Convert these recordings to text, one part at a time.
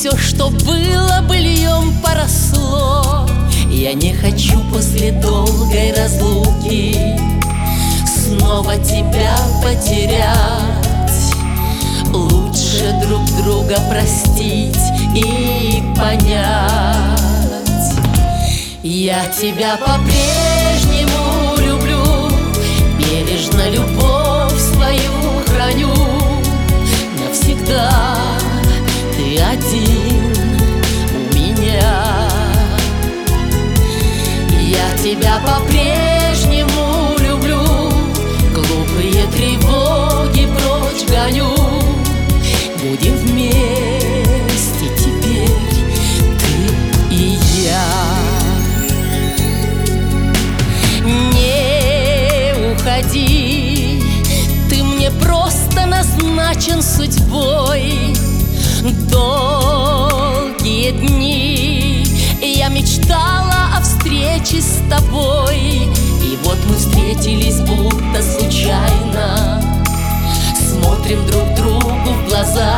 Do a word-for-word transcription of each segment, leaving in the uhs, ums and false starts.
все, что было, быльем поросло. Я не хочу после долгой разлуки снова тебя потерять. Лучше друг друга простить и понять. Я тебя по-прежнему люблю, бережно любовь свою храню. Навсегда ты один у меня. Я тебя по-прежнему люблю, глупые тревоги прочь гоню. Будем вместе теперь ты и я. Не уходи, ты мне просто назначен судьбой. Долгие дни я мечтала о встрече с тобой, и вот мы встретились будто случайно. Смотрим друг другу в глаза.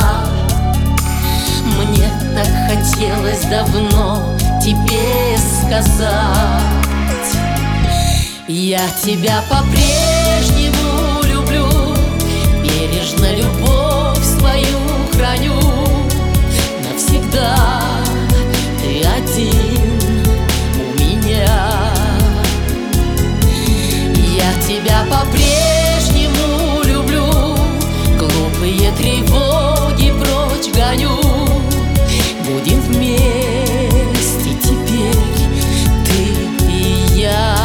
Мне так хотелось давно тебе сказать: я тебя по-прежнему люблю, бережно любовь свою храню. Навсегда ты один у меня. Я тебя по-прежнему люблю, глупые тревоги прочь гоню. Будем вместе теперь ты и я.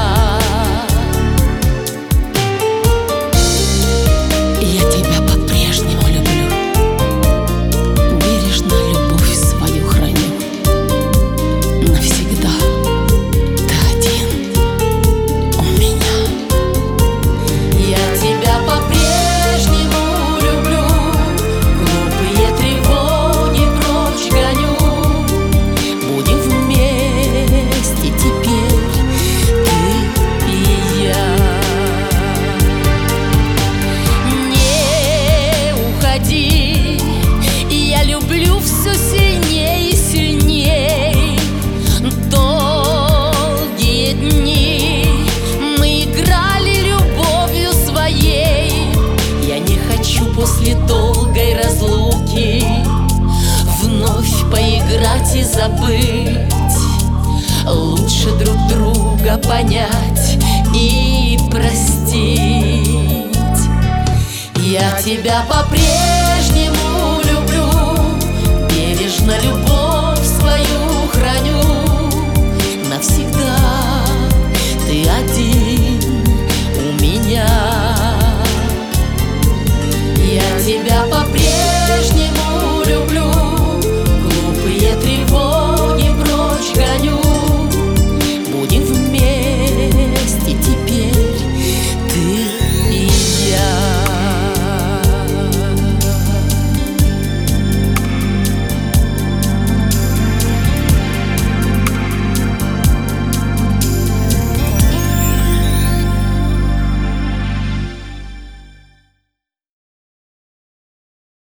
Я тебя по-прежнему люблю, бережно любовь свою храню. Навсегда ты один у меня. Я тебя по-прежнему люблю, глупые тревоги прочь гоню. Будем вместе теперь ты и я. Не уходи, я люблю все сильнее и сильней. Долгие дни мы играли любовью своей. Я не хочу после долгой разлуки вновь поиграть и забыть. Лучше друг друга понять и простить. Я тебя по-прежнему